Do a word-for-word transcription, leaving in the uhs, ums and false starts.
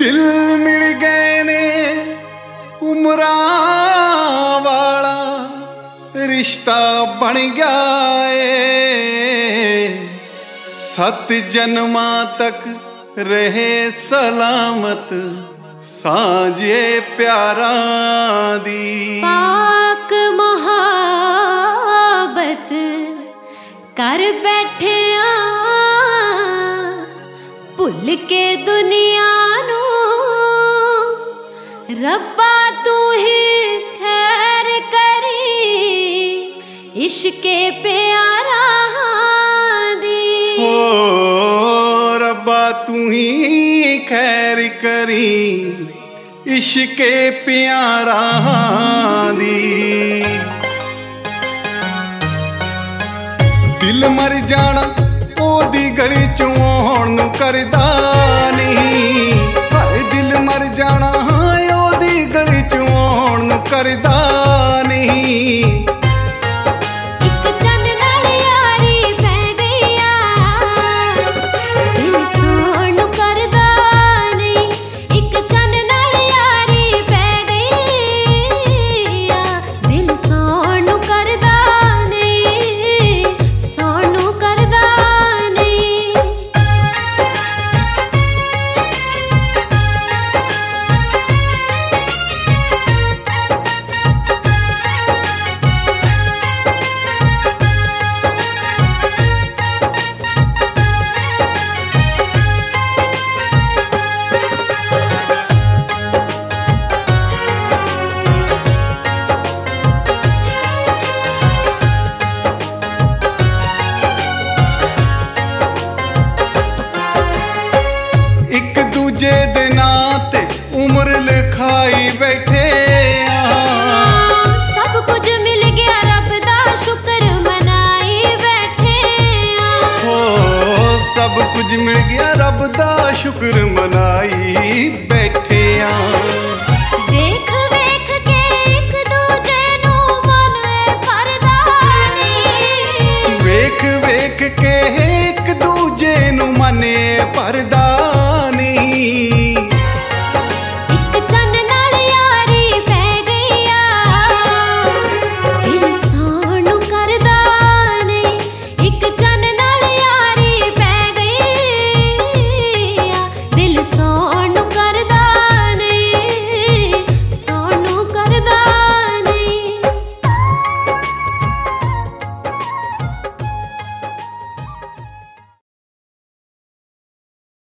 दिल मिल गए ने उमरा वाला रिश्ता बन गया है, सत जन्मा तक रहे सलामत सांझे प्यारा दी। पाक मोहब्बत कर बैठे आ भुल के दुनिया नू, रब्बा तू ही खैर करी इश्के प्यारा दी। ओ रब्बा तू ही खैर करी इश्के प्यारा दी। दिल मर जाना ओदी गली चों आउण नूं करदा नहीं, हाय दिल मर जाना ओदी गली चों आउण नूं करदा नहीं। एक चन नाल यारी पै गई आ दिल सोण नूं करदा नहीं, एक चन नाल यारी पै गई आ दिल सोण नूं करदा नहीं, सोण नूं करदा नहीं। एक दूजे दे नां ते उम्र लिखाई बैठे आ, सब कुछ मिल गया रब दा शुक्र मनाई बैठे आ। हो सब कुछ मिल गया रब दा शुक्र मनाई